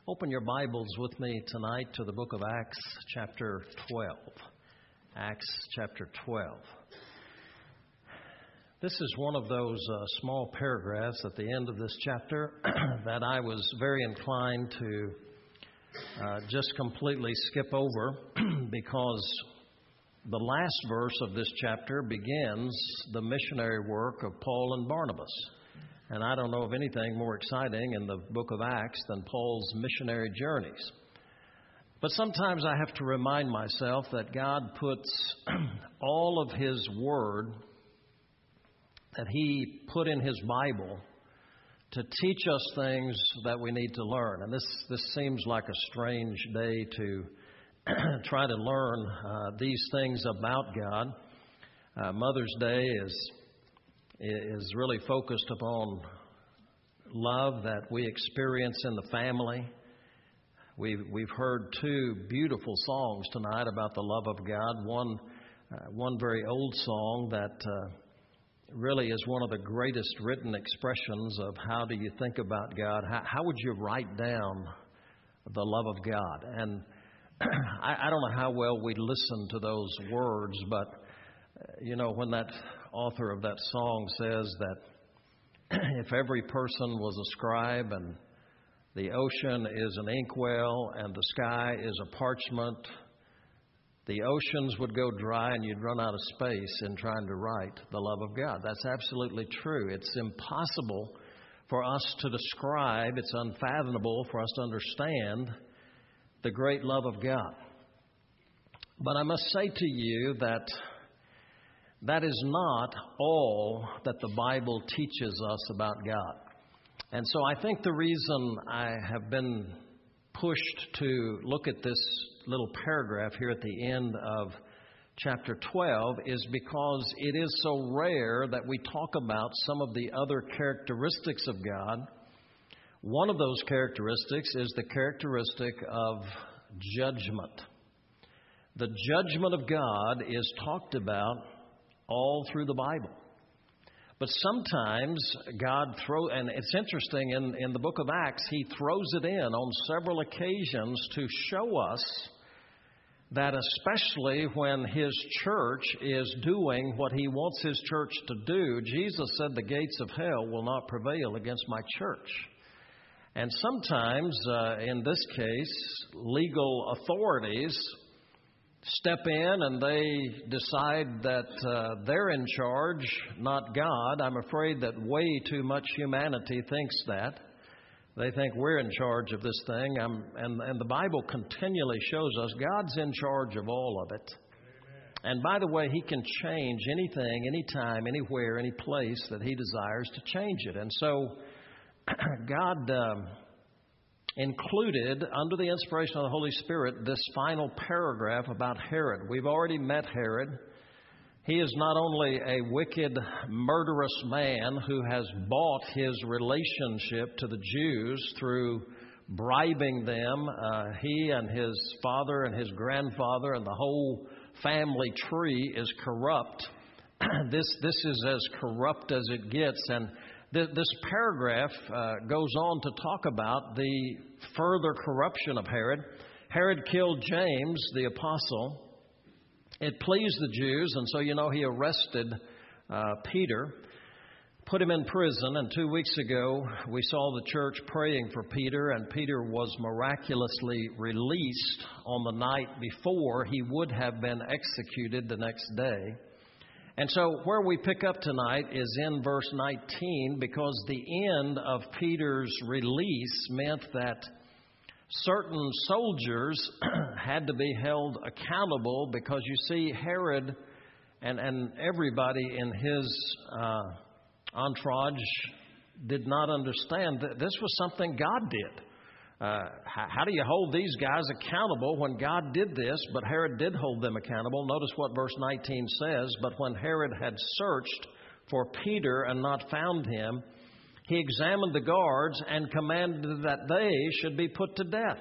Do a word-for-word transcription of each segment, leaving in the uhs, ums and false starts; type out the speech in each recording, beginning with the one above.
Open your Bibles with me tonight to the book of Acts, chapter twelve. Acts, chapter twelve. This is one of those uh, small paragraphs at the end of this chapter that I was very inclined to uh, just completely skip over because the last verse of this chapter begins the missionary work of Paul and Barnabas. And I don't know of anything more exciting in the book of Acts than Paul's missionary journeys. But sometimes I have to remind myself that God puts all of His Word that He put in His Bible to teach us things that we need to learn. And this, this seems like a strange day to try to learn uh, these things about God. Uh, Mother's Day is is really focused upon love that we experience in the family. We've, we've heard two beautiful songs tonight about the love of God. One, uh, one very old song that uh, really is one of the greatest written expressions of how do you think about God. How, how would you write down the love of God? And I, I don't know how well we listen to those words, but, uh, you know, when that author of that song says that if every person was a scribe and the ocean is an inkwell and the sky is a parchment, the oceans would go dry and you'd run out of space in trying to write the love of God. That's absolutely true. It's impossible for us to describe, it's unfathomable for us to understand the great love of God. But I must say to you that that is not all that the Bible teaches us about God. And so I think the reason I have been pushed to look at this little paragraph here at the end of chapter twelve is because it is so rare that we talk about some of the other characteristics of God. One of those characteristics is the characteristic of judgment. The judgment of God is talked about all through the Bible. But sometimes God throws, and it's interesting, in, in the book of Acts, He throws it in on several occasions to show us that especially when His church is doing what He wants His church to do, Jesus said the gates of hell will not prevail against my church. And sometimes, uh, in this case, legal authorities step in and they decide that uh, they're in charge, not God. I'm afraid that way too much humanity thinks that. They think we're in charge of this thing. I'm, and, and the Bible continually shows us God's in charge of all of it. Amen. And by the way, He can change anything, anytime, anywhere, any place that He desires to change it. And so God Um, included, under the inspiration of the Holy Spirit, this final paragraph about Herod. We've already met Herod. He is not only a wicked, murderous man who has bought his relationship to the Jews through bribing them. Uh, he and his father and his grandfather and the whole family tree is corrupt. this, this is as corrupt as it gets. And this paragraph uh, goes on to talk about the further corruption of Herod. Herod killed James, the apostle. It pleased the Jews, and so, you know, he arrested uh, Peter, put him in prison, and two weeks ago we saw the church praying for Peter, and Peter was miraculously released on the night before he would have been executed the next day. And so where we pick up tonight is in verse nineteen, because the end of Peter's release meant that certain soldiers had to be held accountable, because you see Herod and, and everybody in his uh, entourage did not understand that this was something God did. Uh, how, how do you hold these guys accountable when God did this? But Herod did hold them accountable. Notice what verse nineteen says. But when Herod had searched for Peter and not found him, he examined the guards and commanded that they should be put to death.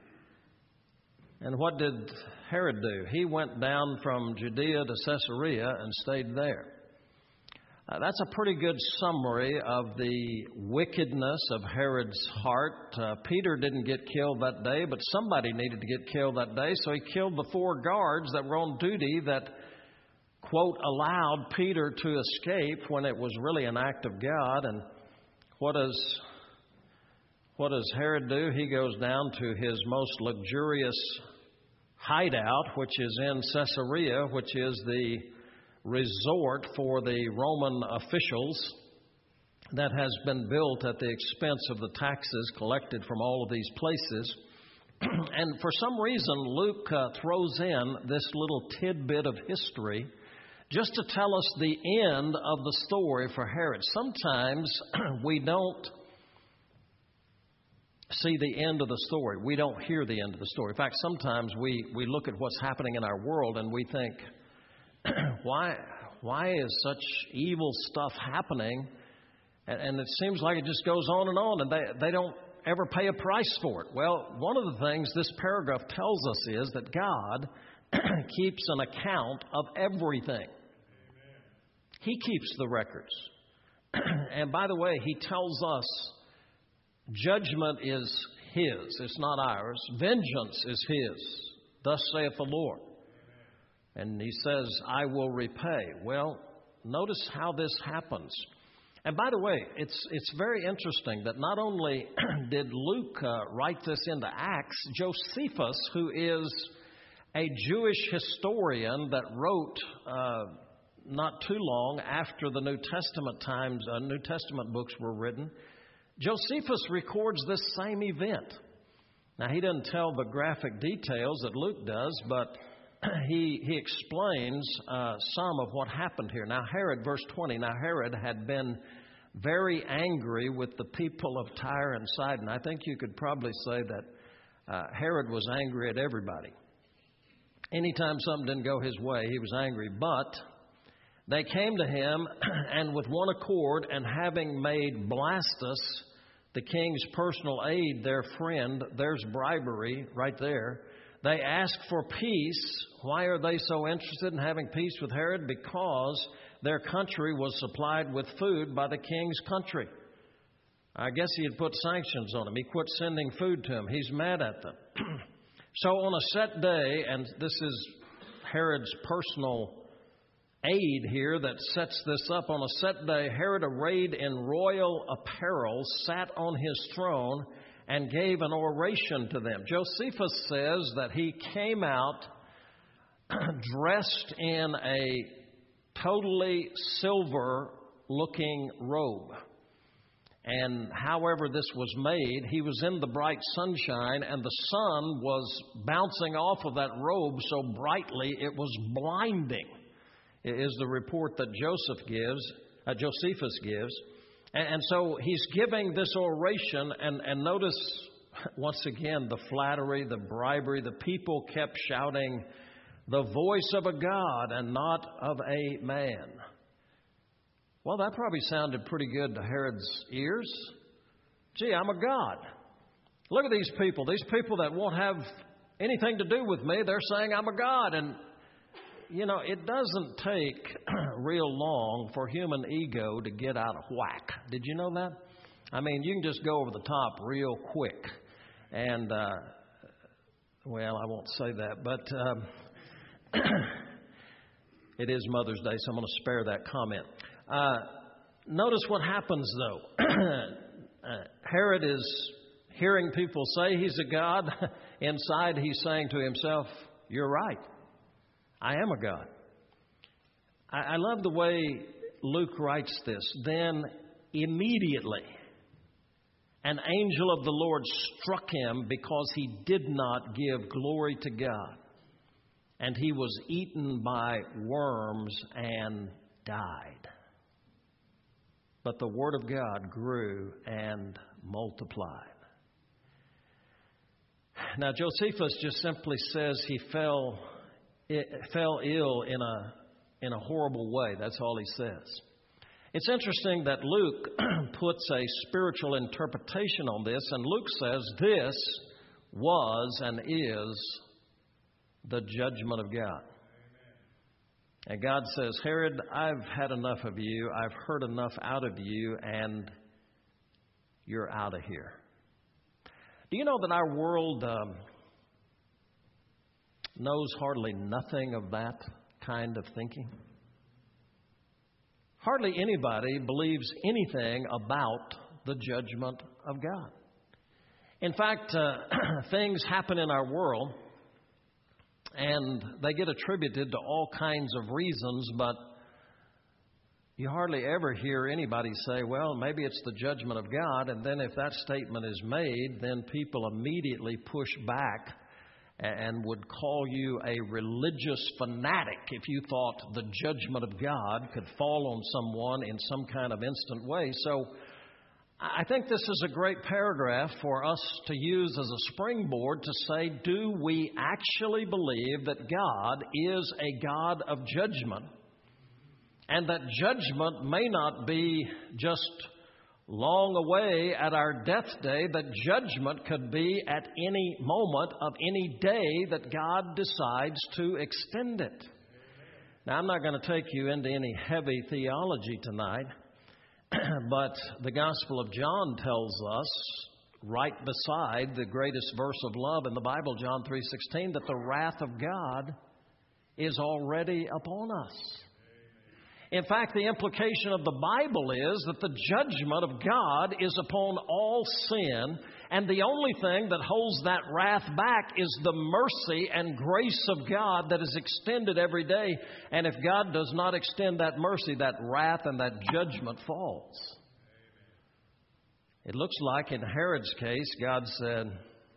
And what did Herod do? He went down from Judea to Caesarea and stayed there. Uh, that's a pretty good summary of the wickedness of Herod's heart. Uh, Peter didn't get killed that day, but somebody needed to get killed that day, so he killed the four guards that were on duty that, quote, allowed Peter to escape when it was really an act of God. And what does, what does Herod do? He goes down to his most luxurious hideout, which is in Caesarea, which is the resort for the Roman officials that has been built at the expense of the taxes collected from all of these places. And for some reason, Luke uh, throws in this little tidbit of history just to tell us the end of the story for Herod. Sometimes we don't see the end of the story. We don't hear the end of the story. In fact, sometimes we, we look at what's happening in our world and we think, why why is such evil stuff happening? And, and it seems like it just goes on and on, and they, they don't ever pay a price for it. Well, one of the things this paragraph tells us is that God keeps an account of everything. Amen. He keeps the records. And by the way, He tells us judgment is His. It's not ours. Vengeance is His. Thus saith the Lord. And He says, I will repay. Well, notice how this happens. And by the way, it's it's very interesting that not only did Luke uh, write this into Acts, Josephus, who is a Jewish historian that wrote uh, not too long after the New Testament times, uh, New Testament books were written, Josephus records this same event. Now, he doesn't tell the graphic details that Luke does, but he he explains uh, some of what happened here. Now, Herod, verse twenty, now Herod had been very angry with the people of Tyre and Sidon. I think you could probably say that uh, Herod was angry at everybody. Anytime something didn't go his way, he was angry. But they came to him, and with one accord, and having made Blastus, the king's personal aide, their friend, there's bribery right there. They asked for peace. Why are they so interested in having peace with Herod? Because their country was supplied with food by the king's country. I guess he had put sanctions on them. He quit sending food to them. He's mad at them. So on a set day, and this is Herod's personal aide here that sets this up, on a set day, Herod, arrayed in royal apparel, sat on his throne and gave an oration to them. Josephus says that he came out dressed in a totally silver-looking robe. And however this was made, he was in the bright sunshine, and the sun was bouncing off of that robe so brightly it was blinding, is the report that Joseph gives, uh, Josephus gives. And, and so he's giving this oration, and, and notice once again the flattery, the bribery. The people kept shouting, "The voice of a God and not of a man." Well, that probably sounded pretty good to Herod's ears. Gee, I'm a god. Look at these people. These people that won't have anything to do with me, they're saying I'm a god. And, you know, it doesn't take real long for human ego to get out of whack. Did you know that? I mean, you can just go over the top real quick. And, uh, well, I won't say that, but um, it is Mother's Day, so I'm going to spare that comment. Uh, notice what happens, though. uh, Herod is hearing people say he's a god. Inside, he's saying to himself, "You're right. I am a god." I, I love the way Luke writes this. Then immediately an angel of the Lord struck him because he did not give glory to God. And he was eaten by worms and died. But the word of God grew and multiplied. Now, Josephus just simply says he fell, fell ill in a, in a horrible way. That's all he says. It's interesting that Luke puts a spiritual interpretation on this, and Luke says this was and is the judgment of God. And God says, Herod, I've had enough of you. I've heard enough out of you, and you're out of here. Do you know that our world um, knows hardly nothing of that kind of thinking? Hardly anybody believes anything about the judgment of God. In fact, uh, things happen in our world, and they get attributed to all kinds of reasons, but you hardly ever hear anybody say, well, maybe it's the judgment of God, and then if that statement is made, then people immediately push back and would call you a religious fanatic if you thought the judgment of God could fall on someone in some kind of instant way. So I think this is a great paragraph for us to use as a springboard to say, do we actually believe that God is a God of judgment? And that judgment may not be just long away at our death day, that judgment could be at any moment of any day that God decides to extend it. Now, I'm not going to take you into any heavy theology tonight, but the Gospel of John tells us, right beside the greatest verse of love in the Bible, John three sixteen, that the wrath of God is already upon us. In fact, the implication of the Bible is that the judgment of God is upon all sin, and the only thing that holds that wrath back is the mercy and grace of God that is extended every day. And if God does not extend that mercy, that wrath and that judgment falls. It looks like in Herod's case, God said,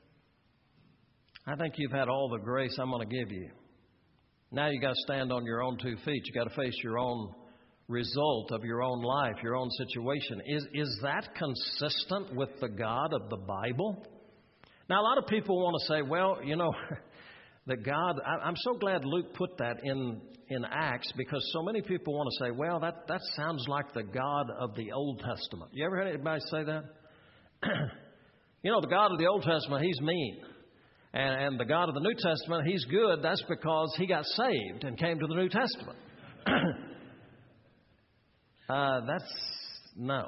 I think you've had all the grace I'm going to give you. Now you got to stand on your own two feet. You got to face your own result of your own life, your own situation. Is, is that consistent with the God of the Bible? Now, a lot of people want to say, well, you know, that God, I, I'm so glad Luke put that in, in Acts, because so many people want to say, well, that, that sounds like the God of the Old Testament. You ever heard anybody say that? You know, the God of the Old Testament, he's mean. And, and the God of the New Testament, he's good. That's because he got saved and came to the New Testament. Uh, that's, no.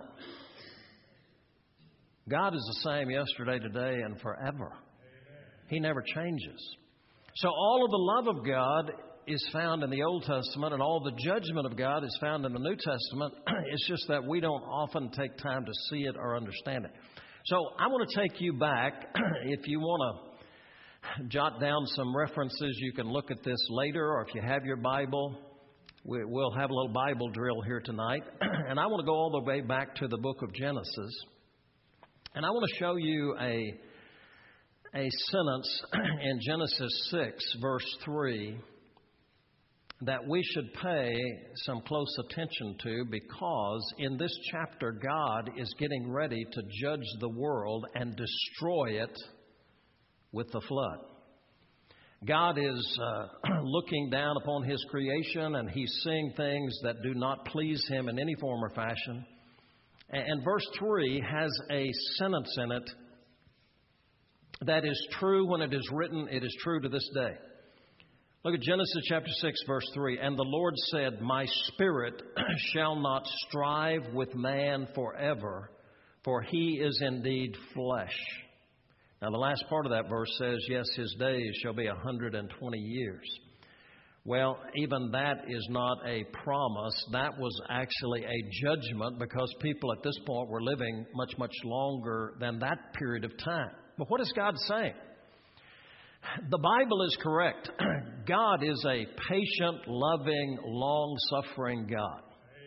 God is the same yesterday, today, and forever. He never changes. So all of the love of God is found in the Old Testament, and all the judgment of God is found in the New Testament. It's just that we don't often take time to see it or understand it. So I want to take you back. If you want to jot down some references, you can look at this later, or if you have your Bible, we'll have a little Bible drill here tonight. And I want to go all the way back to the book of Genesis. And I want to show you a, a sentence in Genesis six, verse three, that we should pay some close attention to, because in this chapter, God is getting ready to judge the world and destroy it with the flood. God is uh, looking down upon His creation, and He's seeing things that do not please Him in any form or fashion. And, and verse three has a sentence in it that is true when it is written. It is true to this day. Look at Genesis chapter six, verse three. And the Lord said, my spirit shall not strive with man forever, for he is indeed flesh. Now, the last part of that verse says, yes, his days shall be a hundred and twenty years. Well, even that is not a promise. That was actually a judgment, because people at this point were living much, much longer than that period of time. But what is God saying? The Bible is correct. God is a patient, loving, long-suffering God.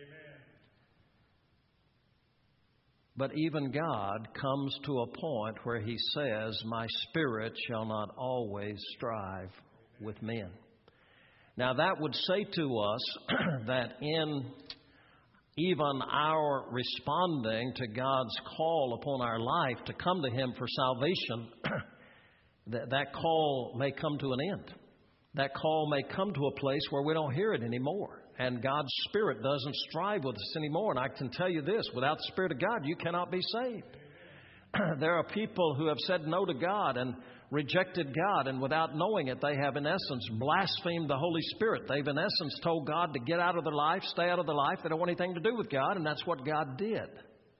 But even God comes to a point where He says, my spirit shall not always strive with men. Now, that would say to us that in even our responding to God's call upon our life to come to Him for salvation, that, that call may come to an end. That call may come to a place where we don't hear it anymore. And God's Spirit doesn't strive with us anymore. And I can tell you this, without the Spirit of God, you cannot be saved. There are people who have said no to God and rejected God, and without knowing it, they have in essence blasphemed the Holy Spirit. They've in essence told God to get out of their life, stay out of their life. They don't want anything to do with God, and that's what God did.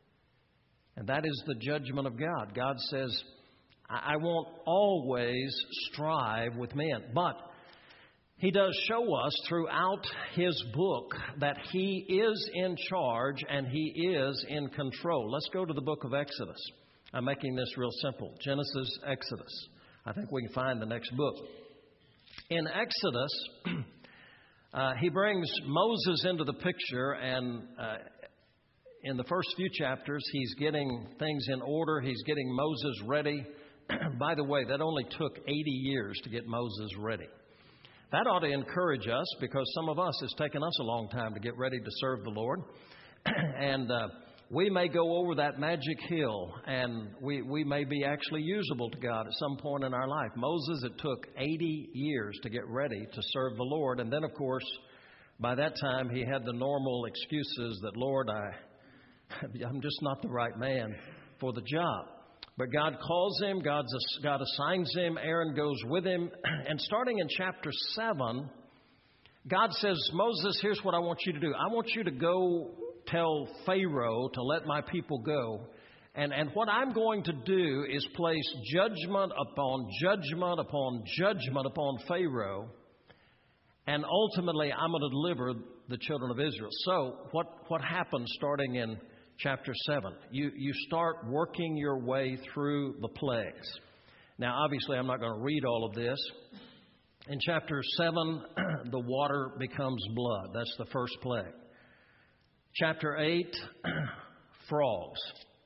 And that is the judgment of God. God says, I won't always strive with men, but He does show us throughout His book that He is in charge and He is in control. Let's go to the book of Exodus. I'm making this real simple. Genesis, Exodus. I think we can find the next book. In Exodus, uh, He brings Moses into the picture, and uh, in the first few chapters, He's getting things in order. He's getting Moses ready. By the way, that only took eighty years to get Moses ready. That ought to encourage us, because some of us, it's taken us a long time to get ready to serve the Lord. and uh, we may go over that magic hill, and we, we may be actually usable to God at some point in our life. Moses, it took eighty years to get ready to serve the Lord. And then, of course, by that time, he had the normal excuses that, Lord, I, I'm just not the right man for the job. But God calls him, God's, God assigns him, Aaron goes with him. And starting in chapter seven, God says, Moses, here's what I want you to do. I want you to go tell Pharaoh to let my people go. And, and what I'm going to do is place judgment upon judgment upon judgment upon Pharaoh. And ultimately, I'm going to deliver the children of Israel. So what, what happens starting in chapter seven? You, you start working your way through the plagues. Now, obviously, I'm not going to read all of this. In chapter seven, the water becomes blood. That's the first plague. Chapter eight, frogs.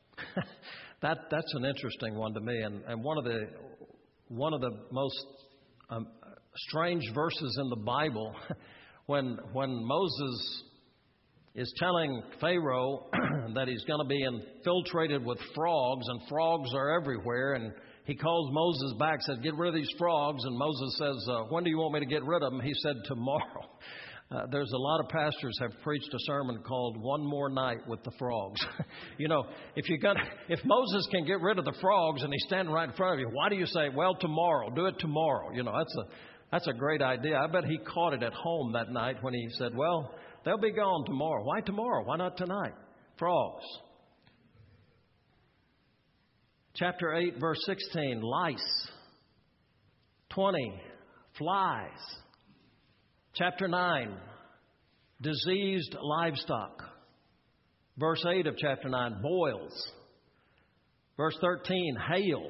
that that's an interesting one to me, and, and one of the one of the most um, strange verses in the Bible. when when Moses is telling Pharaoh that he's going to be infiltrated with frogs, and frogs are everywhere, and he calls Moses back, said, get rid of these frogs, and Moses says, uh, when do you want me to get rid of them? He said, tomorrow. Uh, there's a lot of pastors have preached a sermon called One More Night with the Frogs. you know, if you got, if Moses can get rid of the frogs and he's standing right in front of you, why do you say, well, tomorrow, do it tomorrow? You know, that's a, that's a great idea. I bet he caught it at home that night when he said, well, they'll be gone tomorrow. Why tomorrow? Why not tonight? Frogs. Chapter eight, verse sixteen, lice. twenty, flies. Chapter nine, diseased livestock. Verse eight of chapter nine, boils. Verse thirteen, hail.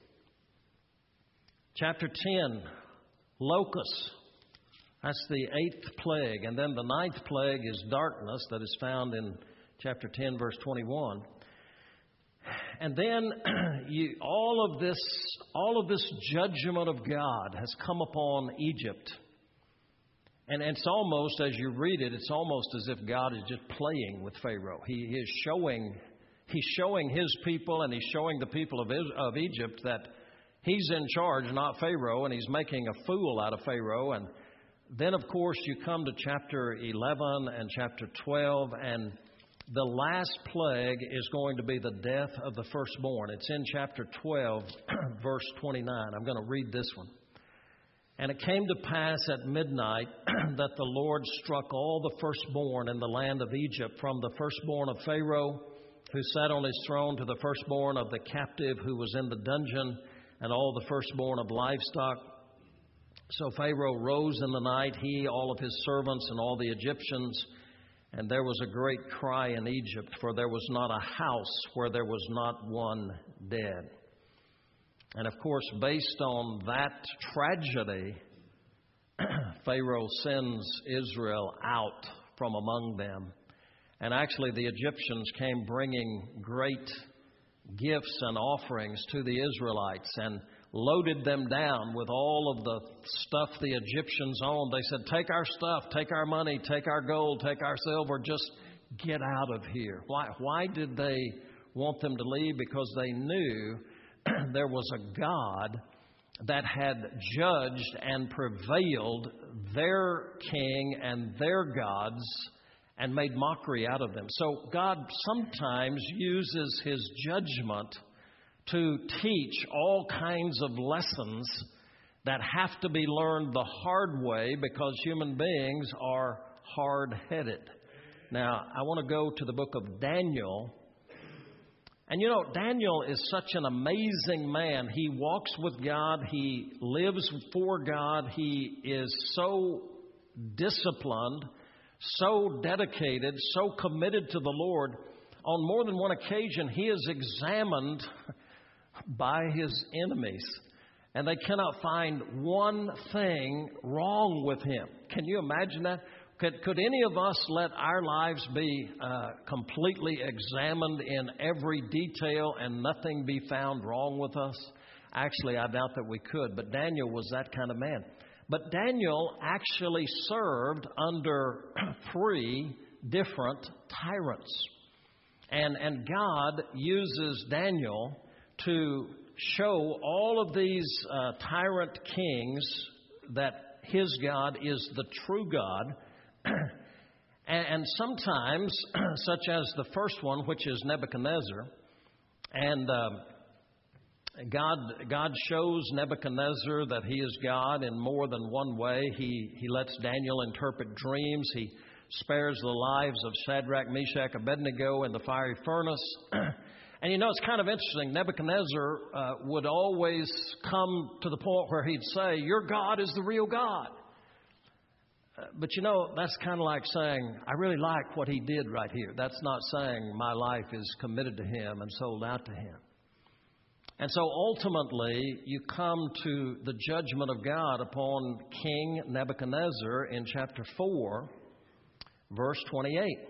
Chapter ten, locusts. That's the eighth plague. And then the ninth plague is darkness, that is found in chapter ten, verse twenty-one. And then you, all of this, all of this judgment of God has come upon Egypt. And it's almost, as you read it, it's almost as if God is just playing with Pharaoh. He is showing, he's showing his people, and he's showing the people of, of Egypt that he's in charge, not Pharaoh, and he's making a fool out of Pharaoh. And then, of course, you come to chapter eleven and chapter twelve, and the last plague is going to be the death of the firstborn. It's in chapter twelve, verse twenty-nine. I'm going to read this one. And it came to pass at midnight that the Lord struck all the firstborn in the land of Egypt, from the firstborn of Pharaoh, who sat on his throne, to the firstborn of the captive who was in the dungeon, and all the firstborn of livestock. So Pharaoh rose in the night, he, all of his servants, and all the Egyptians. And there was a great cry in Egypt, for there was not a house where there was not one dead. And of course, based on that tragedy, Pharaoh sends Israel out from among them. And actually, the Egyptians came bringing great gifts and offerings to the Israelites and loaded them down with all of the stuff the Egyptians owned. They said, take our stuff, take our money, take our gold, take our silver, just get out of here. Why, why did they want them to leave? Because they knew there was a God that had judged and prevailed their king and their gods and made mockery out of them. So God sometimes uses his judgment to teach all kinds of lessons that have to be learned the hard way because human beings are hard-headed. Now, I want to go to the book of Daniel. And you know, Daniel is such an amazing man. He walks with God. He lives for God. He is so disciplined, so dedicated, so committed to the Lord. On more than one occasion, he is examined by his enemies, and they cannot find one thing wrong with him. Can you imagine that? Could, could any of us let our lives be uh, completely examined in every detail and nothing be found wrong with us? Actually, I doubt that we could, but Daniel was that kind of man. But Daniel actually served under three different tyrants. And, and God uses Daniel to show all of these uh, tyrant kings that his God is the true God. and, and sometimes, such as the first one, which is Nebuchadnezzar, and uh, God, God shows Nebuchadnezzar that he is God in more than one way. He, he lets Daniel interpret dreams. He spares the lives of Shadrach, Meshach, Abednego in the fiery furnace. And you know, it's kind of interesting. Nebuchadnezzar uh, would always come to the point where he'd say, "Your God is the real God." Uh, but you know, that's kind of like saying, "I really like what he did right here." That's not saying my life is committed to him and sold out to him. And so ultimately, you come to the judgment of God upon King Nebuchadnezzar in chapter four, verse twenty-eight.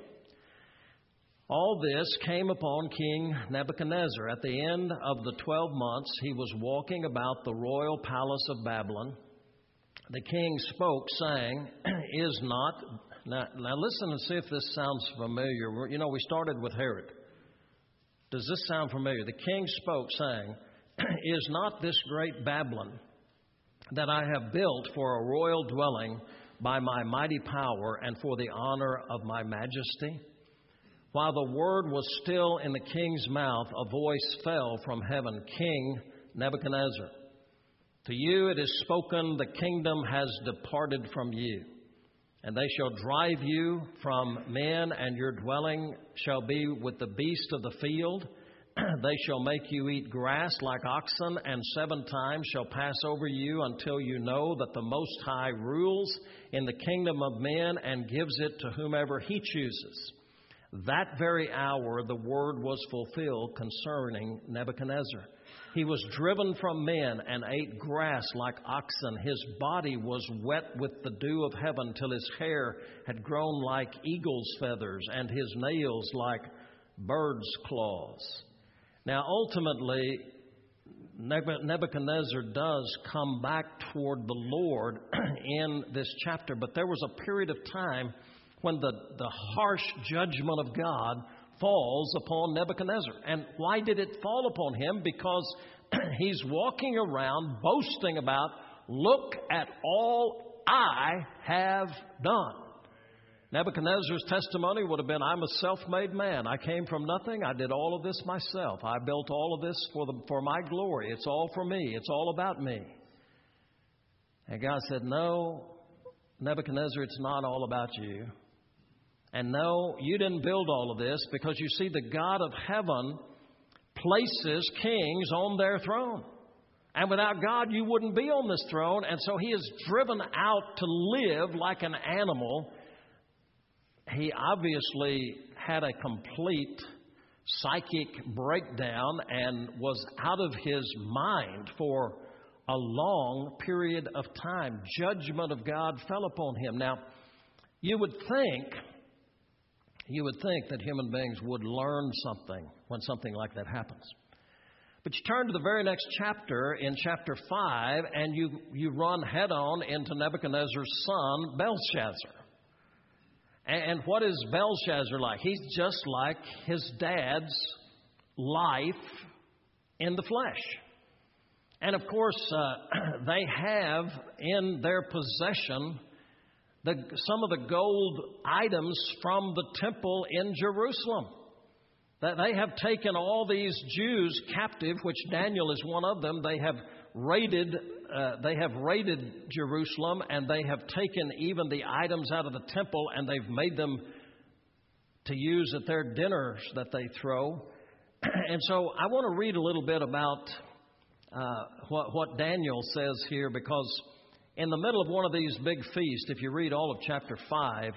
All this came upon King Nebuchadnezzar. At the end of the twelve months, he was walking about the royal palace of Babylon. The king spoke, saying, Is not... Now, now listen and see if this sounds familiar. You know, we started with Herod. Does this sound familiar? The king spoke, saying, Is not this great Babylon that I have built for a royal dwelling by my mighty power and for the honor of my majesty? While the word was still in the king's mouth, a voice fell from heaven, King Nebuchadnezzar, to you it is spoken, the kingdom has departed from you, and they shall drive you from men, and your dwelling shall be with the beasts of the field. They shall make you eat grass like oxen, and seven times shall pass over you until you know that the Most High rules in the kingdom of men and gives it to whomever he chooses. That very hour the word was fulfilled concerning Nebuchadnezzar. He was driven from men and ate grass like oxen. His body was wet with the dew of heaven till his hair had grown like eagle's feathers and his nails like bird's claws. Now, ultimately, Nebuchadnezzar does come back toward the Lord in this chapter, but there was a period of time when the, the harsh judgment of God falls upon Nebuchadnezzar. And why did it fall upon him? Because he's walking around boasting about, look at all I have done. Nebuchadnezzar's testimony would have been, I'm a self-made man. I came from nothing. I did all of this myself. I built all of this for, the, for my glory. It's all for me. It's all about me. And God said, no, Nebuchadnezzar, it's not all about you. And no, you didn't build all of this, because you see, the God of heaven places kings on their throne. And without God, you wouldn't be on this throne. And so he is driven out to live like an animal. He obviously had a complete psychic breakdown and was out of his mind for a long period of time. Judgment of God fell upon him. Now, you would think... You would think that human beings would learn something when something like that happens. But you turn to the very next chapter, in chapter five, and you, you run head-on into Nebuchadnezzar's son, Belshazzar. And, and what is Belshazzar like? He's just like his dad's life in the flesh. And of course, uh, they have in their possession The, some of the gold items from the temple in Jerusalem. That they have taken all these Jews captive, which Daniel is one of them. They have raided, uh, they have raided Jerusalem, and they have taken even the items out of the temple, and they've made them to use at their dinners that they throw. And so I want to read a little bit about uh, what, what Daniel says here, because in the middle of one of these big feasts, if you read all of chapter five,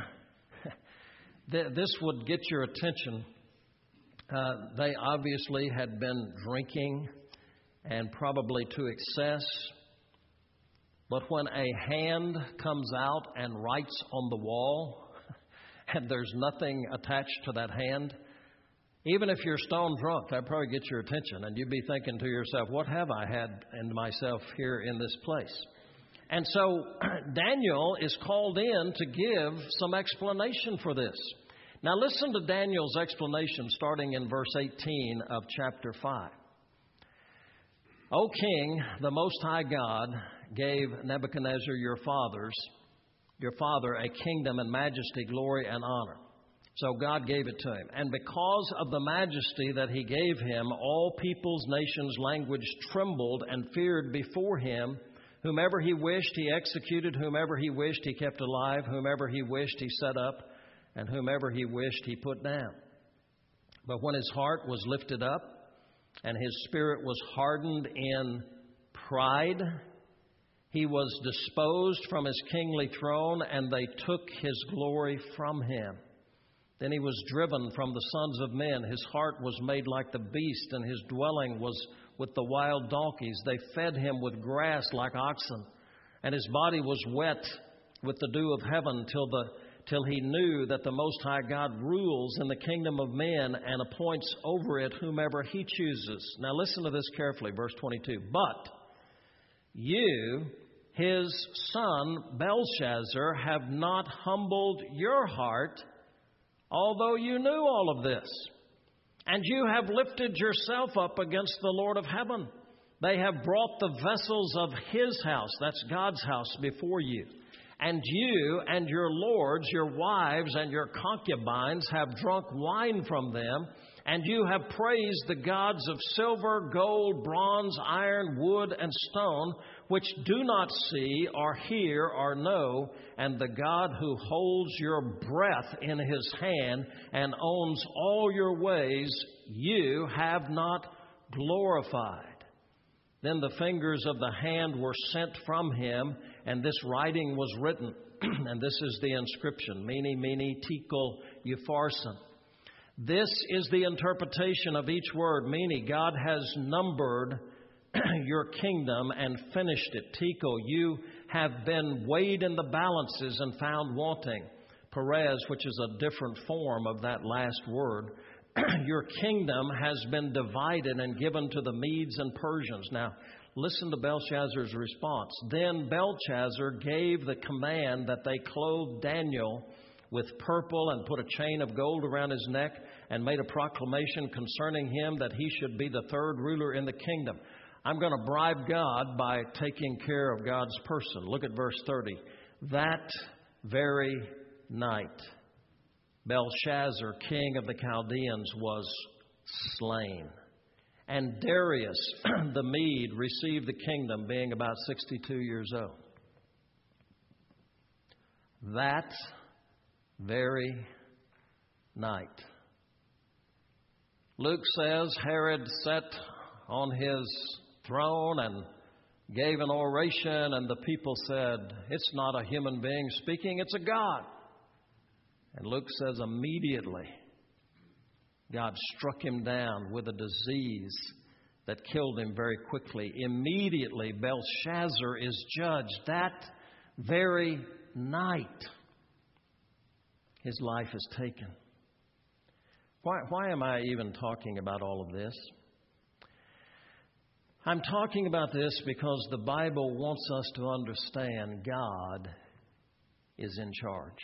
this would get your attention. Uh, they obviously had been drinking, and probably to excess. But when a hand comes out and writes on the wall, and there's nothing attached to that hand, even if you're stone drunk, that probably gets your attention, and you'd be thinking to yourself, what have I had in myself here in this place? And so Daniel is called in to give some explanation for this. Now listen to Daniel's explanation starting in verse eighteen of chapter five. O king, the Most High God gave Nebuchadnezzar your fathers, your father, a kingdom and majesty, glory and honor. So God gave it to him. And because of the majesty that he gave him, all peoples, nations, language trembled and feared before him. Whomever he wished, he executed. Whomever he wished, he kept alive. Whomever he wished, he set up. And whomever he wished, he put down. But when his heart was lifted up and his spirit was hardened in pride, he was disposed from his kingly throne, and they took his glory from him. Then he was driven from the sons of men. His heart was made like the beast, and his dwelling was with the wild donkeys. They fed him with grass like oxen, and his body was wet with the dew of heaven till the till he knew that the Most High God rules in the kingdom of men and appoints over it whomever he chooses. Now listen to this carefully, verse twenty-two. But you, his son Belshazzar, have not humbled your heart, although you knew all of this. And you have lifted yourself up against the Lord of heaven. They have brought the vessels of his house, that's God's house, before you. And you and your lords, your wives and your concubines have drunk wine from them, and you have praised the gods of silver, gold, bronze, iron, wood, and stone, which do not see or hear or know, and the God who holds your breath in his hand and owns all your ways, you have not glorified. Then the fingers of the hand were sent from him, and this writing was written. And this is the inscription, Mene, Mene, Tekel, Upharsin. This is the interpretation of each word. Mene, God has numbered your kingdom and finished it. Tekel, you have been weighed in the balances and found wanting. Perez, which is a different form of that last word. Your kingdom has been divided and given to the Medes and Persians. Now, listen to Belshazzar's response. Then Belshazzar gave the command that they clothe Daniel with purple and put a chain of gold around his neck, and made a proclamation concerning him that he should be the third ruler in the kingdom. I'm going to bribe God by taking care of God's person. Look at verse thirty. That very night, Belshazzar, king of the Chaldeans, was slain. And Darius the Mede received the kingdom, being about sixty-two years old. That very night. Luke says Herod sat on his throne and gave an oration, and the people said, "It's not a human being speaking, it's a God." And Luke says immediately God struck him down with a disease that killed him very quickly. Immediately Belshazzar is judged. That very night his life is taken. Why, why am I even talking about all of this? I'm talking about this because the Bible wants us to understand God is in charge.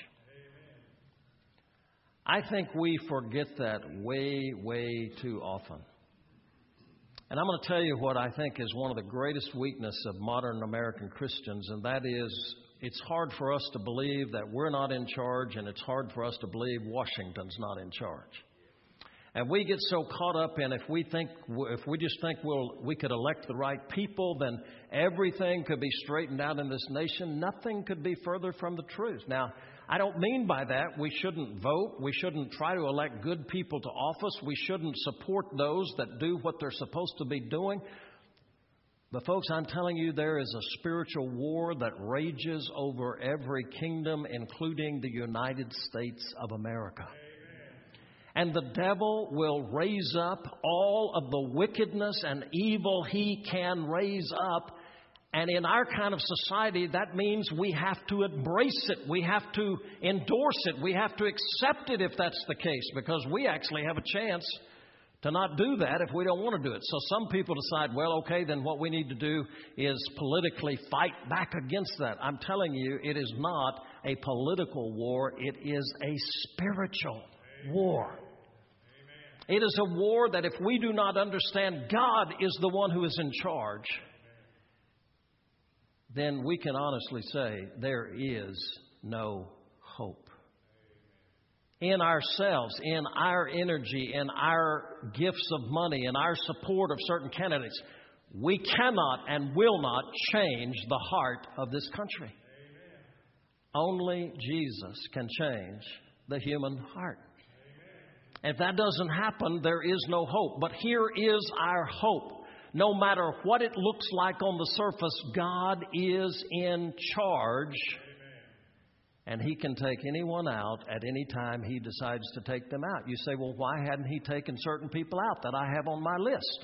I think we forget that way, way too often. And I'm going to tell you what I think is one of the greatest weaknesses of modern American Christians, and that is it's hard for us to believe that we're not in charge, and it's hard for us to believe Washington's not in charge. And we get so caught up in if we think, if we just think we'll, we could elect the right people, then everything could be straightened out in this nation. Nothing could be further from the truth. Now, I don't mean by that we shouldn't vote. We shouldn't try to elect good people to office. We shouldn't support those that do what they're supposed to be doing. But folks, I'm telling you, there is a spiritual war that rages over every kingdom, including the United States of America. And the devil will raise up all of the wickedness and evil he can raise up. And in our kind of society, that means we have to embrace it. We have to endorse it. We have to accept it if that's the case, because we actually have a chance to not do that if we don't want to do it. So some people decide, well, okay, then what we need to do is politically fight back against that. I'm telling you, it is not a political war. It is a spiritual war. It is a war that if we do not understand God is the one who is in charge, then we can honestly say there is no hope. In ourselves, in our energy, in our gifts of money, in our support of certain candidates, we cannot and will not change the heart of this country. Only Jesus can change the human heart. If that doesn't happen, there is no hope. But here is our hope. No matter what it looks like on the surface, God is in charge. And He can take anyone out at any time He decides to take them out. You say, well, why hadn't He taken certain people out that I have on my list?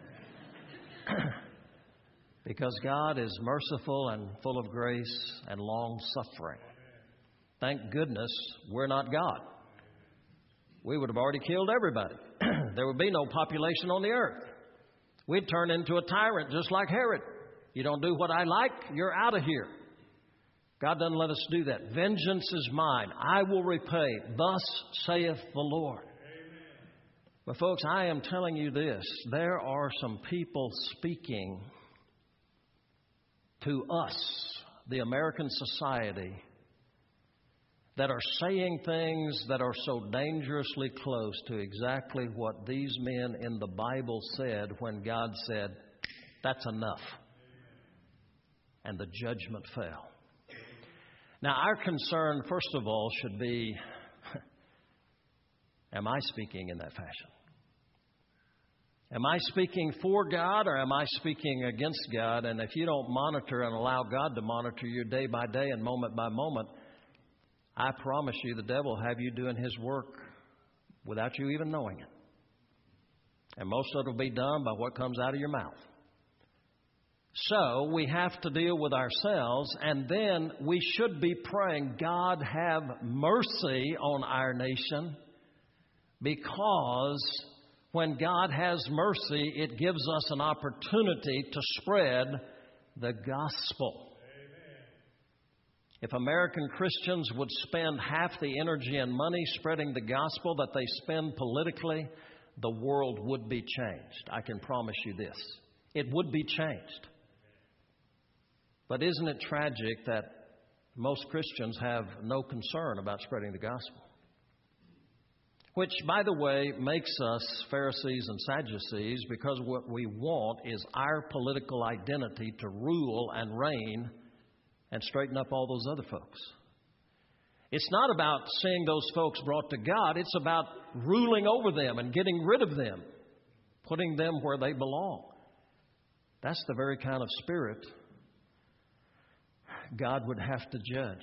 Because God is merciful and full of grace and long-suffering. Thank goodness we're not God. We would have already killed everybody. There would be no population on the earth. We'd turn into a tyrant just like Herod. You don't do what I like, you're out of here. God doesn't let us do that. Vengeance is mine. I will repay. Thus saith the Lord. Amen. But folks, I am telling you this. There are some people speaking to us, the American society, that are saying things that are so dangerously close to exactly what these men in the Bible said when God said, that's enough. And the judgment fell. Now, our concern, first of all, should be, am I speaking in that fashion? Am I speaking for God or am I speaking against God? And if you don't monitor and allow God to monitor you day by day and moment by moment, I promise you the devil will have you doing his work without you even knowing it. And most of it will be done by what comes out of your mouth. So we have to deal with ourselves, and then we should be praying, God, have mercy on our nation, because when God has mercy, it gives us an opportunity to spread the gospel. If American Christians would spend half the energy and money spreading the gospel that they spend politically, the world would be changed. I can promise you this. It would be changed. But isn't it tragic that most Christians have no concern about spreading the gospel? Which, by the way, makes us Pharisees and Sadducees, because what we want is our political identity to rule and reign and straighten up all those other folks. It's not about seeing those folks brought to God. It's about ruling over them and getting rid of them, putting them where they belong. That's the very kind of spirit God would have to judge.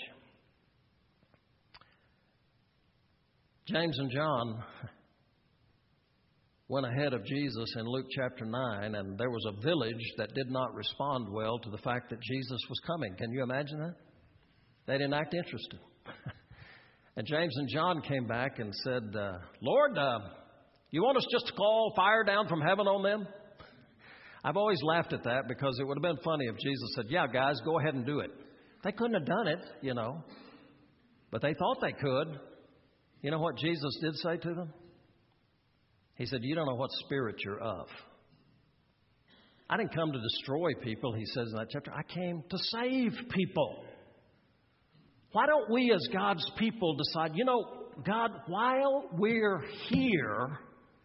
James and John went ahead of Jesus in Luke chapter nine, and there was a village that did not respond well to the fact that Jesus was coming. Can you imagine that? They didn't act interested. And James and John came back and said, uh, Lord, uh, you want us just to call fire down from heaven on them? I've always laughed at that, because it would have been funny if Jesus said, yeah, guys, go ahead and do it. They couldn't have done it, you know, but they thought they could. You know what Jesus did say to them? He said, you don't know what spirit you're of. I didn't come to destroy people, he says in that chapter. I came to save people. Why don't we as God's people decide, you know, God, while we're here,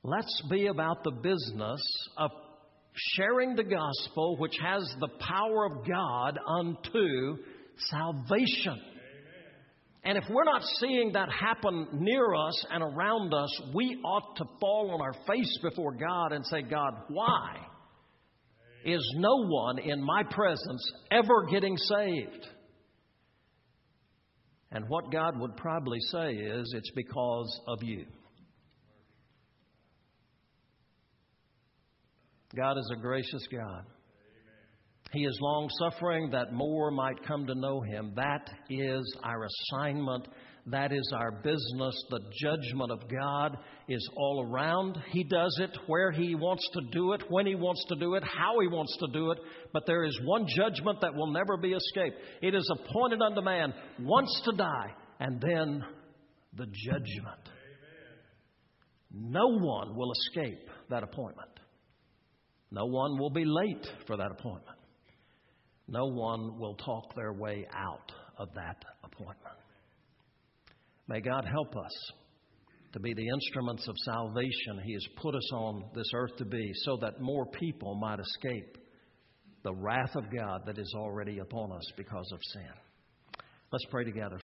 Let's be about the business of sharing the gospel, which has the power of God unto salvation. And if we're not seeing that happen near us and around us, we ought to fall on our face before God and say, God, why is no one in my presence ever getting saved? And what God would probably say is, it's because of you. God is a gracious God. He is long-suffering that more might come to know Him. That is our assignment. That is our business. The judgment of God is all around. He does it where He wants to do it, when He wants to do it, how He wants to do it. But there is one judgment that will never be escaped. It is appointed unto man once to die, and then the judgment. No one will escape that appointment. No one will be late for that appointment. No one will talk their way out of that appointment. May God help us to be the instruments of salvation He has put us on this earth to be, so that more people might escape the wrath of God that is already upon us because of sin. Let's pray together.